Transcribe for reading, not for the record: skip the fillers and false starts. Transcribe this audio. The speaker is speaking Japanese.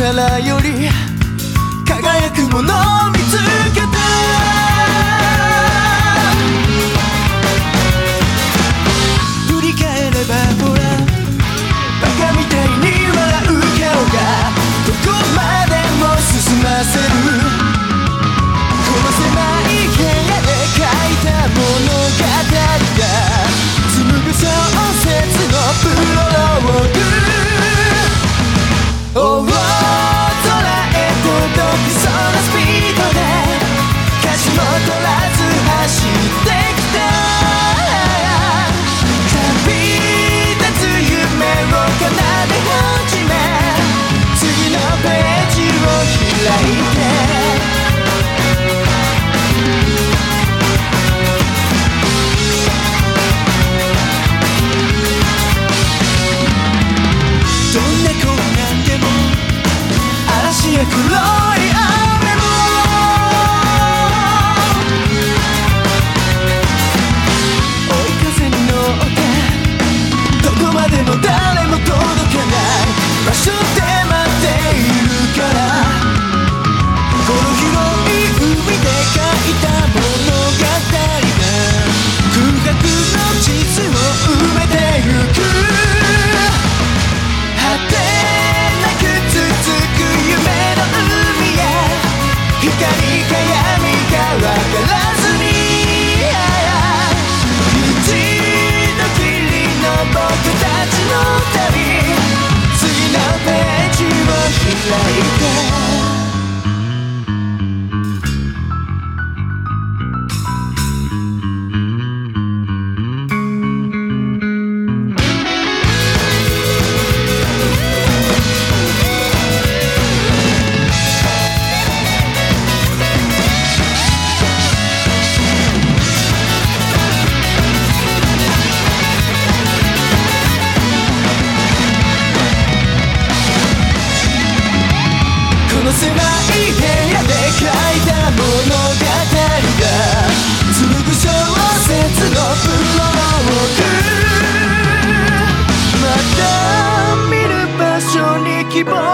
力より輝くものを見つけた。振り返ればほらバカみたいに笑う顔がどこまでも進ませる。この狭い部屋で書いた物語が紡ぐ小説のプロローグ。大空へ届くそのスピードで歌詞も取らず走ってきた。旅立つ夢を奏で始め次のページを開いて。どんな困難でも嵐や黒い雨も追い風に乗ってどこまでも誰も届かない場所で待っているから。この広い海で書いた物語が空白の地図を埋めてゆく。果てなく続く夢の海へ光か闇か分からずに一度きりの僕たちの旅次のページを開いて。狭い部屋で書いた物語が紡ぐ小説のプロローグ。また見る場所に希望